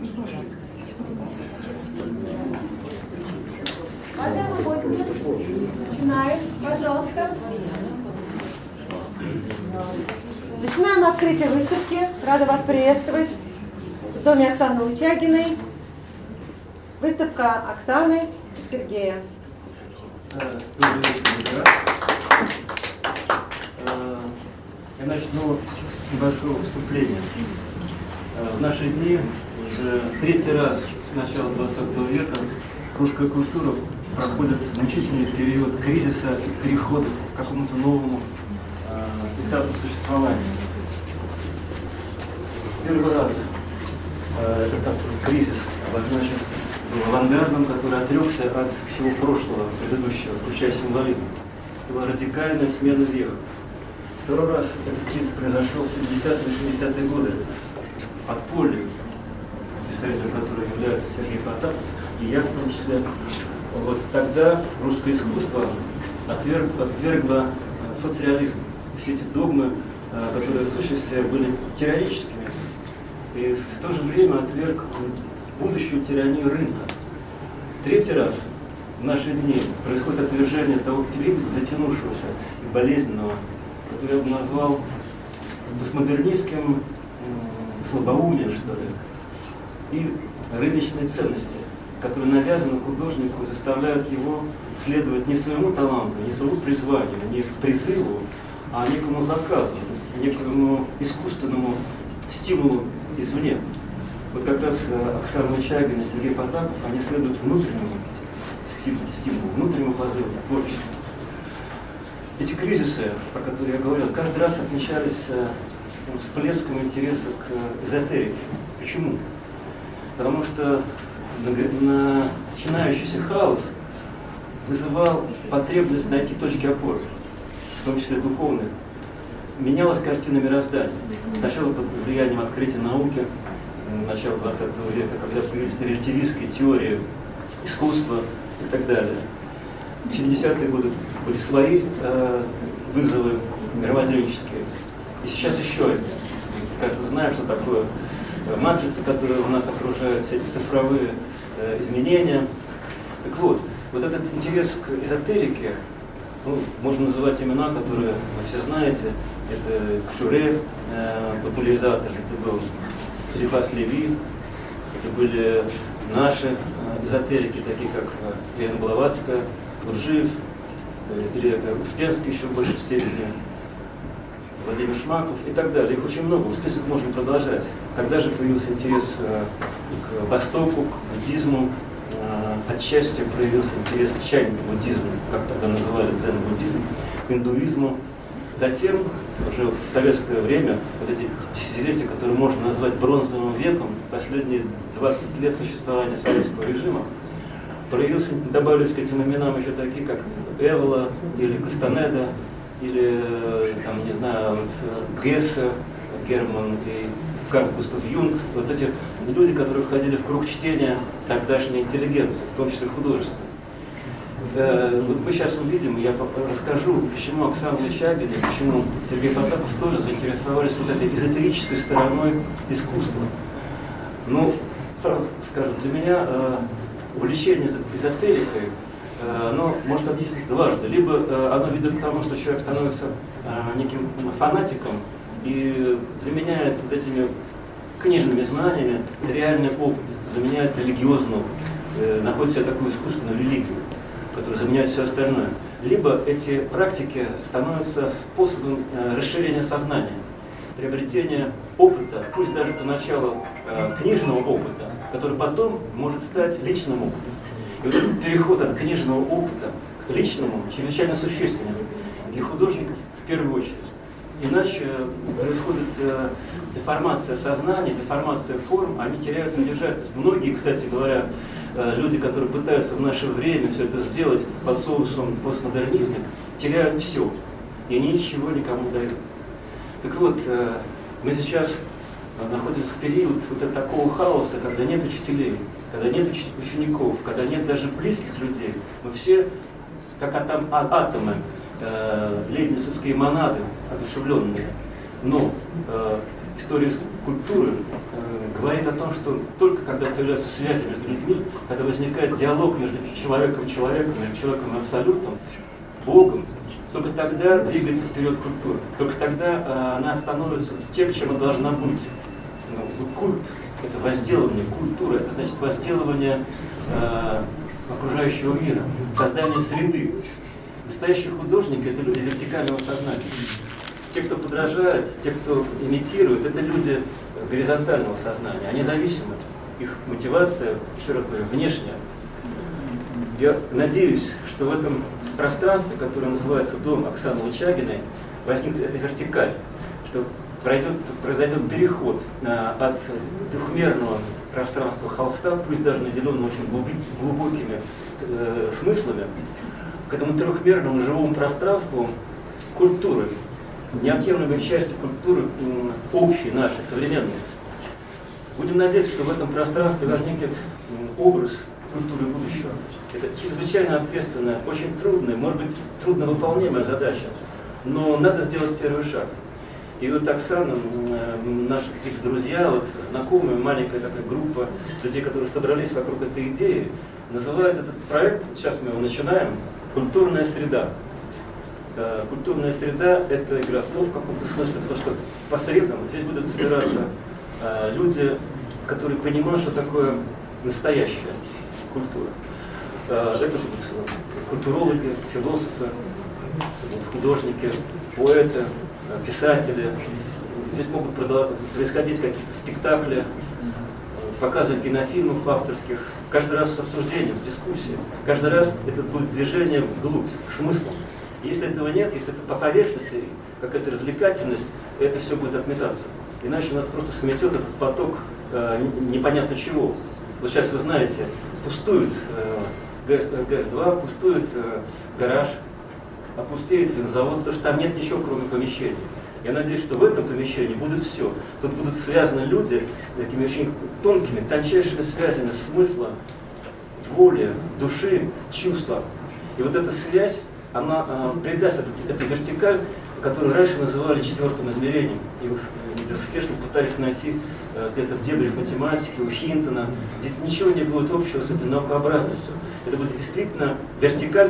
Уважаемые гости, начинаем, пожалуйста. Начинаем открытие выставки. Рада вас приветствовать в доме Оксаны Лучагиной. Выставка Оксаны и Сергея. Я начну с небольшого вступления. В наши дни уже третий раз с начала 20 века русская культура проходит мучительный период кризиса и перехода к какому-то новому этапу существования. Первый раз этот кризис обозначен был авангардом, который отрекся от всего прошлого, предыдущего, включая символизм. Это была радикальная смена веха. Второй раз этот кризис произошел в 70-80-е годы. Подполье, представителем которого является Сергей Потапов, и я в том числе. Вот тогда русское искусство отвергло соцреализм. Все эти догмы, которые в сущности были тираническими, и в то же время отверг будущую тиранию рынка. Третий раз в наши дни происходит отвержение того периода затянувшегося и болезненного, который я бы назвал постмодернистским слабоумием, что ли, и рыночные ценности, которые навязаны художнику и заставляют его следовать не своему таланту, не своему призванию, не призыву, а некому заказу, некому искусственному стимулу извне. Вот как раз Оксана Лучагина и Сергей Потапов, они следуют внутреннему стимулу, внутреннему позыву, творчеству. Эти кризисы, про которые я говорил, каждый раз отмечались всплеском интереса к эзотерике. Почему? Потому что начинающийся хаос вызывал потребность найти точки опоры, в том числе духовные. Менялась картина мироздания. Сначала под влиянием открытия науки, начала 20 века, когда появились релятивистские теории искусства и так далее. В 70-е годы были свои вызовы мировоззренческие. И сейчас еще один. Кажется, знаем, что такое матрица, которая у нас окружает, все эти цифровые изменения. Так вот, вот этот интерес к эзотерике, ну, можно называть имена, которые вы все знаете. Это Кшуре, популяризатор, это был Элифас Леви, это были наши эзотерики, такие как Елена Блаватская, Гурджиев, или Успенский еще в большей степени, Владимир Шмаков и так далее. Их очень много, список можно продолжать. Тогда же появился интерес к Востоку, к буддизму, отчасти проявился интерес к чайному буддизму, как тогда называли дзен-буддизм, к индуизму. Затем, уже в советское время, вот эти десятилетия, которые можно назвать бронзовым веком, последние 20 лет существования советского режима, добавились к этим именам еще такие, как Эвола, или Кастанеда, или, там, не знаю, вот, Гессе, Герман и Карл Густав Юнг. Вот эти люди, которые входили в круг чтения тогдашней интеллигенции, в том числе художественной. Вот мы сейчас увидим, я расскажу, почему Оксана Лучагина и почему Сергей Потапов тоже заинтересовались вот этой эзотерической стороной искусства. Ну, сразу скажу, для меня увлечение эзотерикой, оно может объясниться дважды. Либо оно ведет к тому, что человек становится неким фанатиком и заменяет вот этими книжными знаниями реальный опыт, заменяет религиозный опыт, находит себе такую искусственную религию, которая заменяет все остальное. Либо эти практики становятся способом расширения сознания, приобретения опыта, пусть даже поначалу книжного опыта, который потом может стать личным опытом. И вот этот переход от книжного опыта к личному чрезвычайно существенен для художников в первую очередь. Иначе происходит деформация сознания, деформация форм, они теряют содержательность. Многие, кстати говоря, люди, которые пытаются в наше время все это сделать под соусом постмодернизма, теряют все, и они ничего никому не дают. Так вот, мы сейчас находимся в период вот такого хаоса, когда нет учителей, когда нет учеников, когда нет даже близких людей. Мы все как атомы, лейбницевские монады, одушевленные. Но история культуры говорит о том, что только когда появляются связи между людьми, когда возникает диалог между человеком и человеком, между человеком и абсолютом, Богом, только тогда двигается вперед культура. Только тогда она становится тем, чем она должна быть. Культ – это возделывание, культура – это значит возделывание окружающего мира, создание среды. Настоящие художники – это люди вертикального сознания. Те, кто подражает, те, кто имитирует, это люди горизонтального сознания. Они зависимы. Их мотивация, еще раз говорю, внешняя. Я надеюсь, что в этом пространстве, которое называется дом Оксаны Лычагиной, возникнет эта вертикаль, что произойдет переход от двухмерного пространства холста, пусть даже наделенного очень глубокими смыслами, к этому трехмерному живому пространству культуры, неотъемлемой части культуры общей, нашей, современной. Будем надеяться, что в этом пространстве возникнет образ культуры будущего. Это чрезвычайно ответственная, очень трудная, может быть, трудновыполнимая задача, но надо сделать первый шаг. И вот Оксана, наши какие-то друзья, вот, знакомые, маленькая такая группа людей, которые собрались вокруг этой идеи, называют этот проект, сейчас мы его начинаем, «Культурная среда». Культурная среда – это игра слов в каком-то смысле, потому что по средам здесь будут собираться люди, которые понимают, что такое настоящая культура. Это будут культурологи, философы, художники, поэты, писатели. Здесь могут происходить какие-то спектакли, показы кинофильмов авторских. Каждый раз с обсуждением, с дискуссией. Каждый раз это будет движение вглубь, к смыслу. Если этого нет, если это по поверхности, какая-то развлекательность, это все будет отметаться. Иначе у нас просто сметет этот поток непонятно чего. Вот сейчас вы знаете, пустует ГЭС-2, пустует гараж, опустеет винзавод, потому что там нет ничего, кроме помещений. Я надеюсь, что в этом помещении будет все. Тут будут связаны люди такими очень тонкими, тончайшими связями смысла, воли, души, чувства. И вот эта связь, она придаст эту вертикаль, которую раньше называли четвертым измерением. И безуспешно пытались найти где-то в дебрях математики, у Хинтона. Здесь ничего не будет общего с этой наукообразностью. Это будет действительно вертикаль,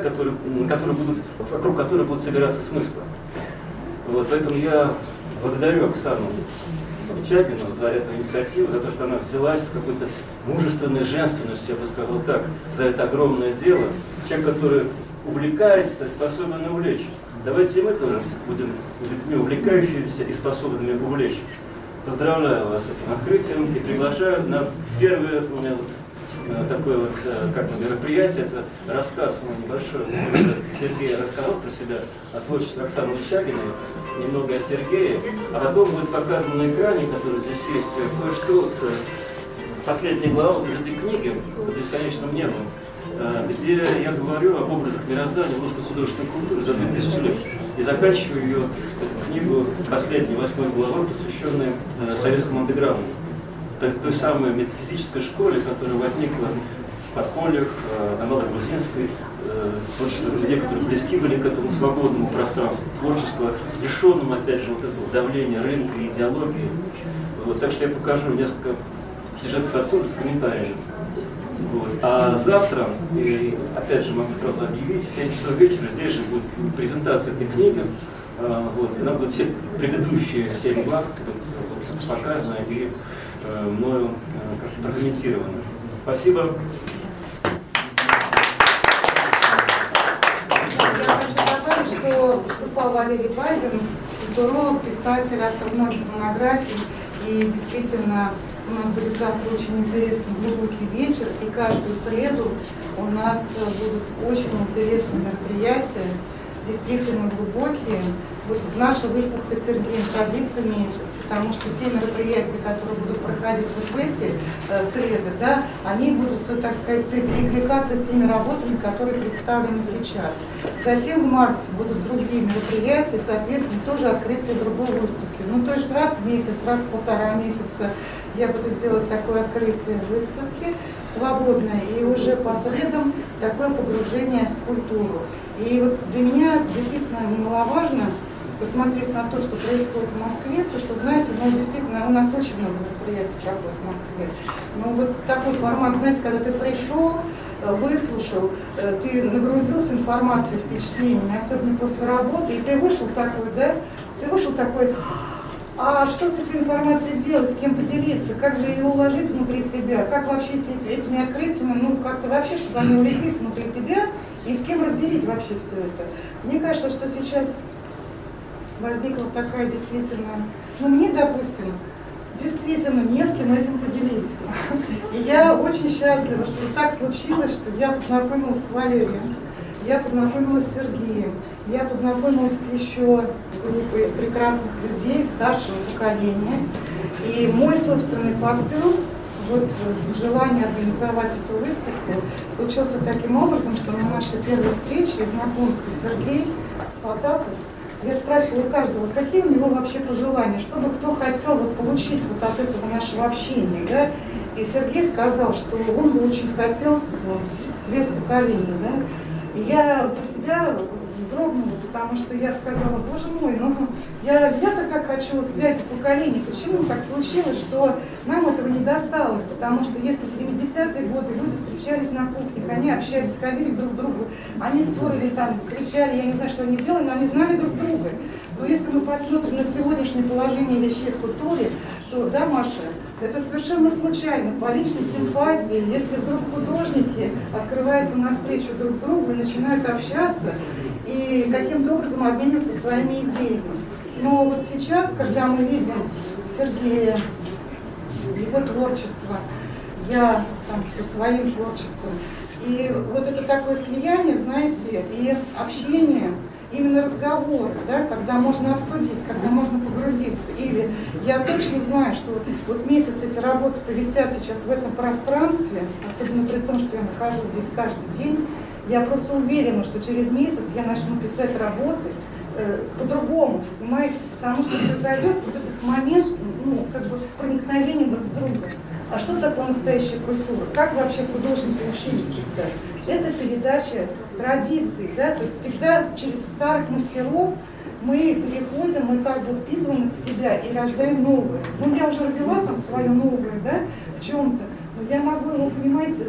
вокруг которой будут собираться смыслы. Вот, поэтому я благодарю Оксану Лычагину за эту инициативу, за то, что она взялась с какой-то мужественной женственностью, я бы сказал так, за это огромное дело. Человек, который увлекается, способен увлечь. Давайте мы тоже будем людьми увлекающимися и способными увлечь. Поздравляю вас с этим открытием и приглашаю на первое у меня такое мероприятие. Это рассказ небольшой. Сергей рассказал про себя о творчестве Оксаны Лычагиной, немного о Сергее, а потом будет показано на экране, который здесь есть, кое-что, последняя глава из этой книги «Под бесконечным небом», где я говорю об образах мироздания русской художественной культуры за 2000 лет. И заканчиваю ее, эту книгу, последней, 8 главой, посвященной советскому андеграунду. Той самой метафизической школе, которая возникла в подпольях, на Малой Грузинской, творчество людей, которые близки были к этому свободному пространству, творчество, лишенному, опять же, вот этого давления рынка и идеологии. Вот, так что я покажу несколько сюжетов отсюда с комментариями. Вот. А завтра, и опять же могу сразу объявить, в 7 часов вечера здесь же будет презентация этой книги. Вот. И нам будут все предыдущие 7 глав показаны и мною прокомментированы. Спасибо. Я хочу добавить, что выступал Валерий Базин, культуролог, писатель, автор многих монографий. И действительно, у нас будет завтра очень интересный глубокий вечер, и каждую среду у нас будут очень интересные мероприятия, действительно глубокие. Вот наша выставка «Сергей» продлится месяц, потому что те мероприятия, которые будут проходить вот в эти среды, да, они будут, так сказать, перекликаться с теми работами, которые представлены сейчас. Затем в марте будут другие мероприятия, соответственно, тоже открытие другой выставки. Ну, то есть раз в месяц, раз в полтора месяца я буду делать такое открытие выставки свободное, и уже по средам такое погружение в культуру. И вот для меня действительно немаловажно посмотрев на то, что происходит в Москве, то что, знаете, ну, действительно, у нас очень много мероприятий проходит в Москве. Но вот такой формат, знаете, когда ты пришел, выслушал, ты нагрузился информацией, впечатлениями, особенно после работы, и ты вышел такой, да, ты вышел такой, а что с этой информацией делать, с кем поделиться, как же ее уложить внутри себя, как вообще этими открытиями, ну, как-то вообще, чтобы они улеглись внутри тебя, и с кем разделить вообще все это. Мне кажется, что сейчас возникла такая действительно, ну, мне, допустим, действительно не с кем этим поделиться. И я очень счастлива, что так случилось, что я познакомилась с Валерием, я познакомилась с Сергеем, я познакомилась с еще группой прекрасных людей старшего поколения. И мой собственный поступок, вот желание организовать эту выставку, случился таким образом, что на нашей первой встрече и знакомстве Сергей Потапов, я спрашивала у каждого, какие у него вообще пожелания, что бы кто хотел вот получить вот от этого нашего общения, да? И Сергей сказал, что он бы очень хотел связь поколений, да? И я про себя вздрогнула, потому что я сказала, боже мой, ну я-то как хочу связи поколений, почему так случилось, что нам этого не досталось, потому что если в 70-е годы люди встречались на кухнях, они общались, ходили друг к другу, они спорили там, кричали, я не знаю, что они делали, но они знали друг друга. Но если мы посмотрим на сегодняшнее положение вещей в культуре, то, да, Маша, это совершенно случайно, по личной симпатии, если вдруг художники открываются навстречу друг другу и начинают общаться, и каким-то образом обмениваться своими идеями. Но вот сейчас, когда мы видим Сергея, его творчество, я там со своим творчеством, и вот это такое слияние, знаете, и общение, именно разговоры, да, когда можно обсудить, когда можно погрузиться. Или я точно знаю, что вот месяц эти работы повисят сейчас в этом пространстве, особенно при том, что я нахожусь здесь каждый день, я просто уверена, что через месяц я начну писать работы по-другому, понимаете, потому что произойдет вот этот момент, ну, как бы проникновения друг в друга. А что такое настоящая культура? Как вообще художники учились всегда? Это передача традиций, да, то есть всегда через старых мастеров мы переходим, мы как бы впитываем их в себя и рождаем новое. Ну, я уже родила там свое новое, да, в чем-то, но я могу его, понимаете,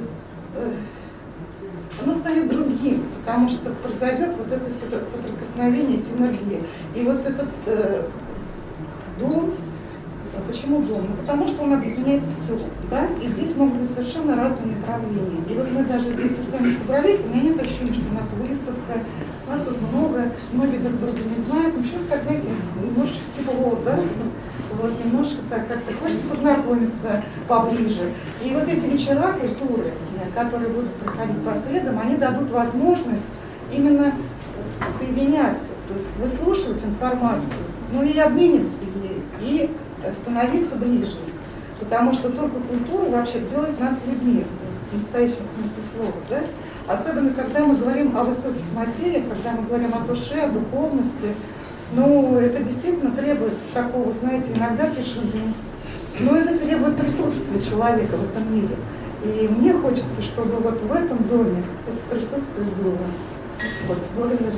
оно станет другим, потому что произойдет вот это соприкосновение, синергия. И вот этот дом, почему дом? Ну, потому что он объединяет все, да, и здесь могут быть совершенно разные направления. И вот мы даже здесь и сами собрались, у меня нет ощущения, что у нас выставка, у нас тут много, многие друг друга не знают, ну что-то так, знаете, немножечко тепло, да, вот немножко так как-то хочется познакомиться поближе. И вот эти вечера культуры, которые будут проходить по средам, они дадут возможность именно соединяться, то есть выслушивать информацию, ну и обмениваться ей, и становиться ближе. Потому что только культура вообще делает нас людьми, в настоящем смысле слова, да? Особенно, когда мы говорим о высоких материях, когда мы говорим о душе, о духовности, ну, это действительно требует такого, знаете, иногда тишины, но это требует присутствия человека в этом мире. И мне хочется, чтобы вот в этом доме это присутствие было. Вот, благодарю.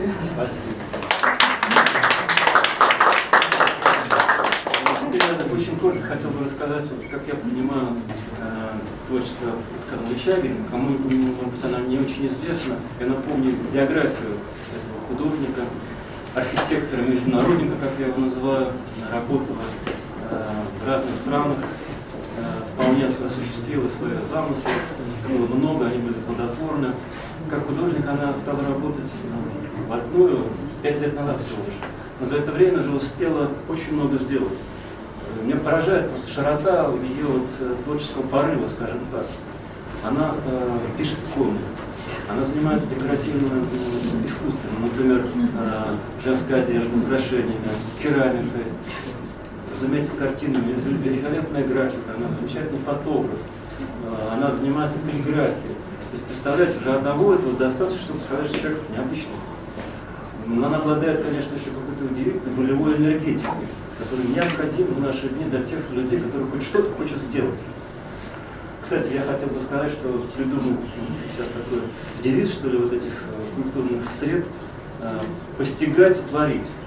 Очень коротко хотел бы рассказать, вот, как я понимаю творчество Оксаны Лычагиной. Кому, может быть, она не очень известна. Я напомню биографию этого художника, архитектора, международника, как я его называю, работала в разных странах, вполне осуществила свои замыслы, было много, они были плодотворны. Как художник она стала работать вплотную 5 лет назад всего лишь. Но за это время уже успела очень много сделать. Меня поражает просто широта ее вот творческого порыва, скажем так. Она пишет комнаты, она занимается декоративным искусством, например, женской одеждой, украшениями, керамикой, разумеется, картинами, великолепная графика, она замечательный фотограф, она занимается каллиграфией. То есть, представляете, уже одного этого достаточно, чтобы сказать, что человек необычный. Но она обладает, конечно, еще какой-то удивительной волевой энергетикой, которая необходима в наши дни для тех людей, которые хоть что-то хотят сделать. Кстати, я хотел бы сказать, что придумал сейчас такой девиз, что ли, вот этих культурных сред, постигать и творить.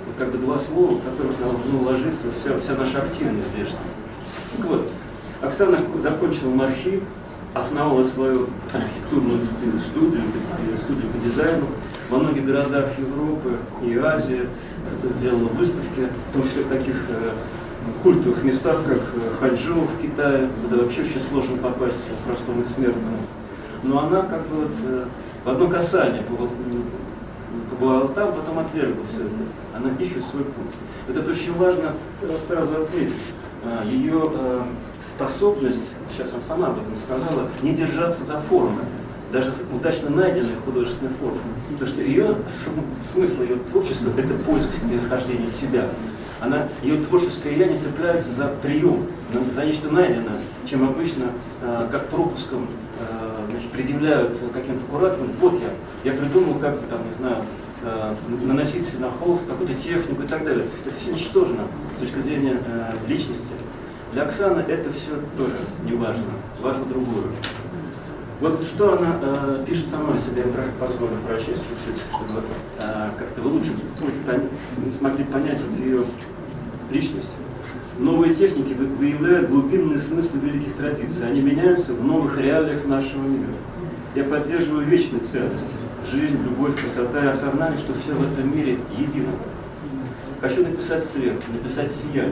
как бы два слова, в которых должна уложиться вся наша активность здесь. Так вот, Оксана закончила МАРХИ, основала свою архитектурную студию по дизайну во многих городах Европы и Азии, сделала выставки, в том числе в таких культовых местах, как Ханчжоу в Китае, куда вообще очень сложно попасть простому смертному. Но она как бы вот в одно касание побывала там, потом отвергла все это. Она ищет свой путь. Вот это очень важно сразу отметить. Ее способность, сейчас она сама об этом сказала, не держаться за формой, даже удачно найденной художественной формой. Потому что ее смысл ее творчества – это поиск нахождения себя. Ее творческое я не цепляется за прием, за нечто найденное, чем обычно, как пропуском, предъявляют каким-то кураторам. Вот я придумал как-то там, не знаю, наносить на холст какую-то технику и так далее. Это все ничтожно с точки зрения личности. Для Оксаны это все тоже не важно, важно другое. Вот что она пишет сама о себе, я позволю прочесть чуть-чуть, чтобы как-то вы лучше смогли понять от ее личности. Новые техники выявляют глубинные смыслы великих традиций. Они меняются в новых реалиях нашего мира. Я поддерживаю вечные ценности. Жизнь, любовь, красота и осознание, что все в этом мире едино. Хочу написать свет, написать сияние.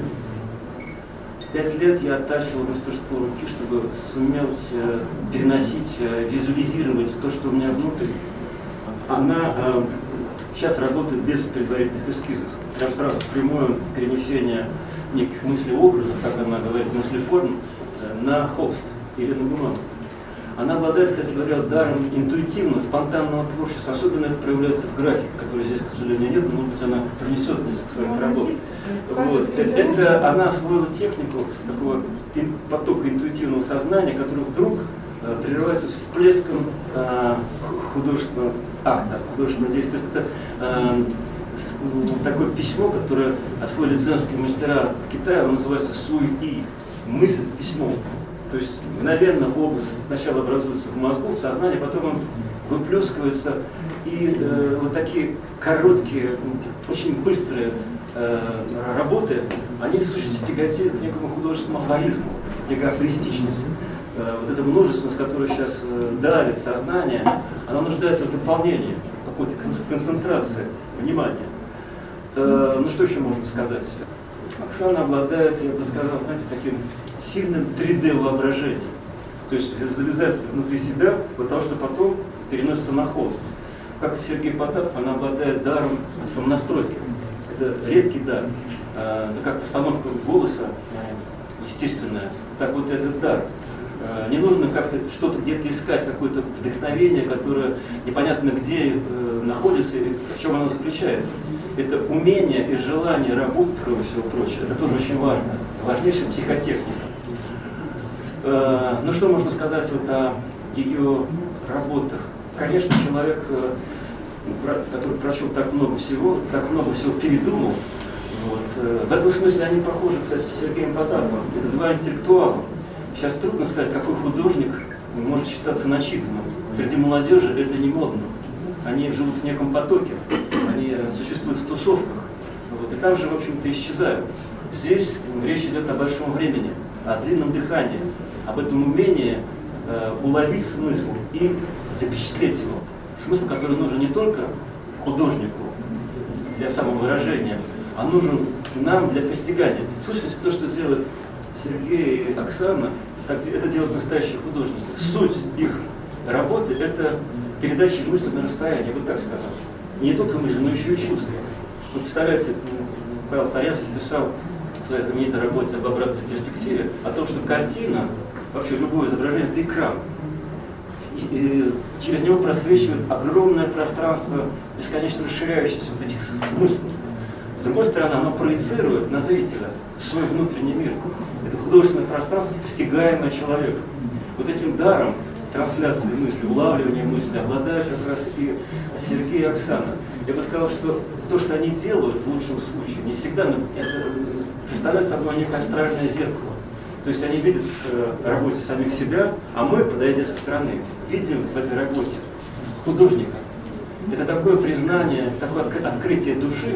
5 лет я оттачивал мастерство руки, чтобы суметь переносить, визуализировать то, что у меня внутри. Она сейчас работает без предварительных эскизов. Прям сразу прямое перенесение неких мыслей-образов, как она говорит, мыслеформ, на холст или на бумагу. Она обладает, кстати говоря, даром интуитивного, спонтанного творчества. Особенно это проявляется в графике, который здесь, к сожалению, нет, но, может быть, она принесет несколько своих работ. Вот. Это она освоила технику такого потока интуитивного сознания, который вдруг прерывается всплеском художественного акта, художественного действия. То есть это такое письмо, которое освоили дзенские мастера в Китае, оно называется суй-и, мысль письмом. То есть мгновенно образ сначала образуется в мозгу, в сознании, потом он выплескивается. И вот такие короткие, очень быстрые работы, они в сущности тяготеют к некому художественному афоризму, некой афористичности. Вот эта множественность, которая сейчас давит сознание, она нуждается в дополнении, какой-то концентрации внимания. Ну что еще можно сказать? Оксана обладает, я бы сказал, знаете, таким сильным 3D-воображением. То есть визуализация внутри себя для того, что потом переносится на холст. Как и Сергей Потапов, она обладает даром самонастройки. Это редкий дар. Это как постановка голоса естественная. Так вот этот дар. Не нужно как-то что-то где-то искать, какое-то вдохновение, которое непонятно где находится и в чем оно заключается. Это умение и желание работать, кроме всего прочего. Это тоже очень важно. Важнейшая психотехника. Ну что можно сказать вот о ее работах? Конечно, человек, который прочел так много всего передумал. Вот. В этом смысле они похожи, кстати, с Сергеем Потаповым. Это два интеллектуала. Сейчас трудно сказать, какой художник может считаться начитанным. Среди молодежи это не модно. Они живут в неком потоке, они существуют в тусовках. Вот. И там же, в общем-то, исчезают. Здесь речь идет о большом времени, о длинном дыхании, об этом умении уловить смысл и запечатлеть его. Смысл, который нужен не только художнику для самовыражения, а нужен нам для постигания. В сущности, то, что делают Сергей и Оксана, это делают настоящие художники. Суть их работы – это передача мысли на расстоянии, вот так сказал. И не только мысли, но еще и чувства. Вы представляете, Павел Фарянский писал в своей знаменитой работе об обратной перспективе о том, что картина, вообще любое изображение – это экран. И через него просвечивает огромное пространство, бесконечно расширяющееся вот этих смыслов. С другой стороны, оно проецирует на зрителя свой внутренний мир. Это художественное пространство, постигаемое человеком. Вот этим даром трансляции мысли, улавливания мысли обладают как раз и Сергей и Оксана. Я бы сказал, что то, что они делают в лучшем случае, не всегда это представляет собой некое астральное зеркало. То есть они видят в работе самих себя, а мы, подойдя со стороны, видим в этой работе художника. Это такое признание, такое открытие души,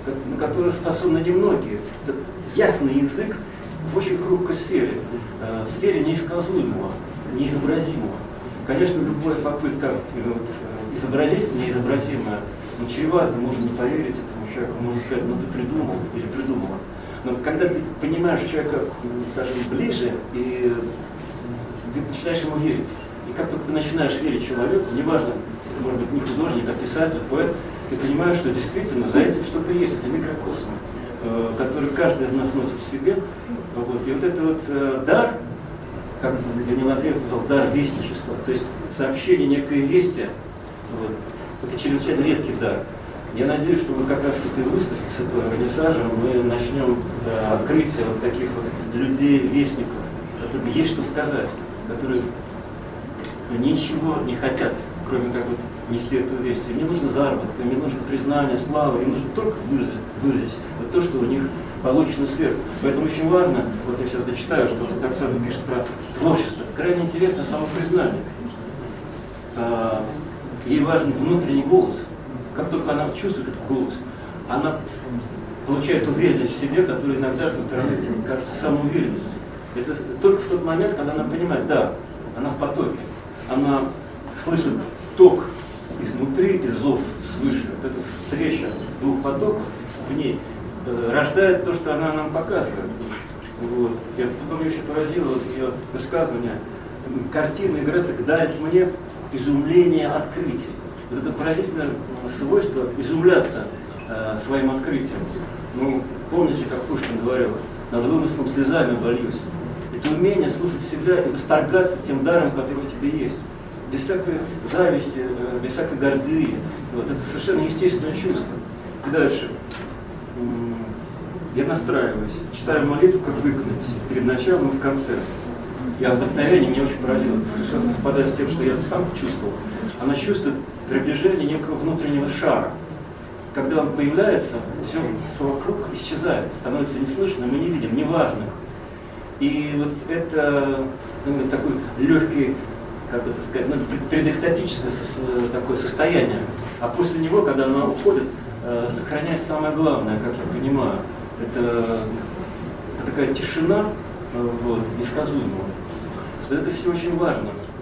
на которые способны немногие. Это ясный язык в очень хрупкой сфере, сфере неисказуемого, неизобразимого. Конечно, любая попытка изобразить неизобразимое, чревато, можно не поверить этому человеку, можно сказать, ну ты придумал или придумала. Но когда ты понимаешь человека, скажем, ближе, и ты начинаешь ему верить. И как только ты начинаешь верить человеку, неважно, это может быть не художник, а писатель, поэт, ты понимаешь, что действительно за этим что-то есть, это микрокосм, который каждый из нас носит в себе. Вот. И вот это вот дар, как Данил Андреев сказал, дар вестничества, то есть сообщение некой вести, вот, это чрезвычайно редкий дар. Я надеюсь, что вот как раз с этой выставки, с этого вернисажа мы начнем открытие вот таких вот людей-вестников, которым есть что сказать, которые ничего не хотят, кроме как вот нести эту весть. Им не нужно заработка, им не нужно признание, слава, им нужно только выразить вот то, что у них получено сверху. Поэтому очень важно, вот я сейчас зачитаю, что вот Оксана пишет про творчество. Крайне интересно самопризнание. Ей важен внутренний голос. Как только она чувствует этот голос, она получает уверенность в себе, которая иногда со стороны кажется самоуверенностью. Это только в тот момент, когда она понимает, да, она в потоке, она слышит ток изнутри и зов свыше. Вот эта встреча двух потоков в ней рождает то, что она нам показывает. Вот. И потом меня еще поразило вот ее высказывание. Картины и график дарят мне изумление открытий. Вот это поразительное свойство изумляться своим открытием. Ну, помните, как Пушкин говорил, над вымыслом слезами обольюсь. Это умение слушать себя и восторгаться тем даром, который в тебе есть. Без всякой зависти, без всякой гордыни. Вот, это совершенно естественное чувство. И дальше. Я настраиваюсь, читаю молитву как в иконописи, перед началом и в конце. Я вдохновение меня очень поразило, это совершенно совпадает с тем, что я сам чувствовал. Она чувствует приближение некого внутреннего шара. Когда он появляется, все, что вокруг исчезает, становится неслышным, мы не видим, неважно. И вот это такой легкий, как это сказать, предэкстатическое такое состояние. А после него, когда она уходит, сохраняется самое главное, как я понимаю. Это такая тишина, вот, несказуемая. Это все очень важно.